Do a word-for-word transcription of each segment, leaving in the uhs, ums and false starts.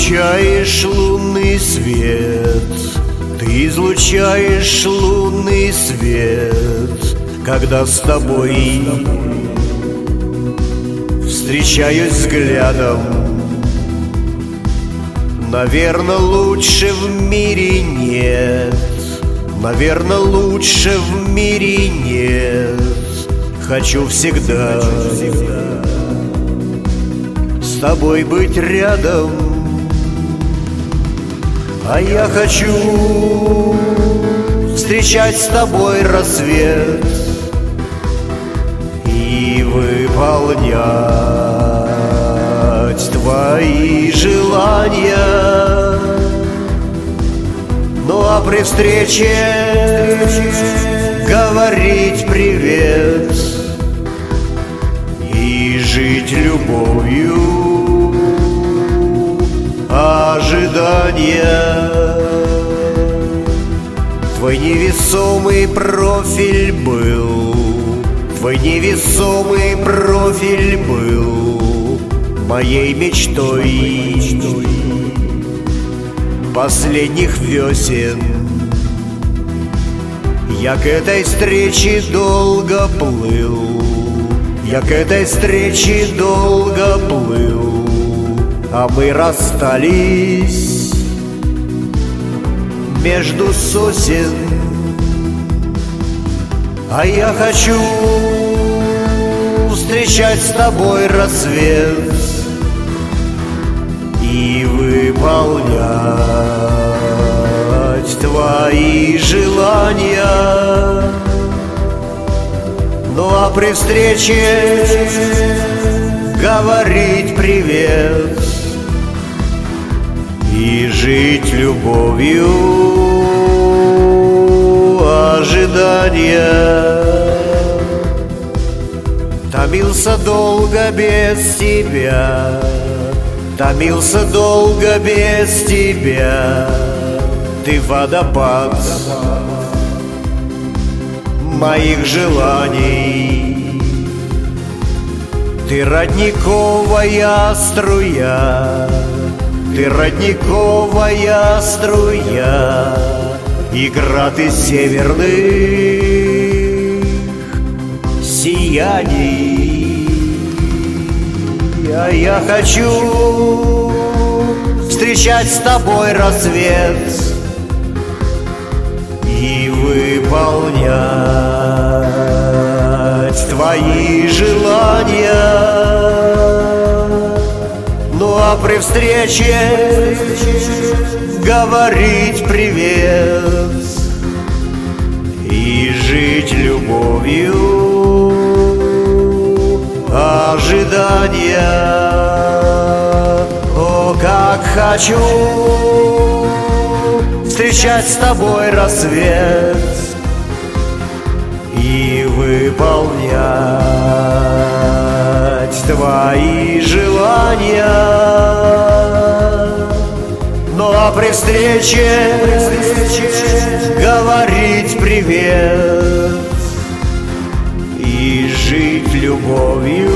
излучаешь лунный свет, ты излучаешь лунный свет, когда с тобой встречаюсь взглядом. Наверно, лучше в мире нет, наверно, лучше в мире нет. Хочу всегда с тобой быть рядом, а я хочу встречать с тобой рассвет и выполнять твои желания. Ну а при встрече говорить привет и жить любовью ожидания. Твой невесомый профиль был, твой невесомый профиль был моей мечтой последних весен. Я к этой встрече долго плыл, я к этой встрече долго плыл, а мы расстались между сосен. А я хочу встречать с тобой рассвет и выполнять твои желания. Ну а при встрече говорить привет и жить любовью ожидания. Томился долго без тебя, томился долго без тебя. Ты водопад моих желаний, ты родниковая струя, ты родниковая струя, игра ты северных сияний. А я хочу встречать с тобой рассвет и выполнять твои желания. Ну а при встрече говорить привет и жить любовью ожидания. О, как хочу встречать с тобой рассвет и выполнять твои желания. Ну а при встрече говорить привет и жить любовью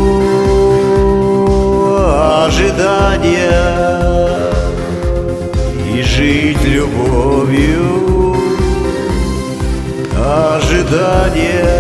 ожидания. И жить любовью ожидания.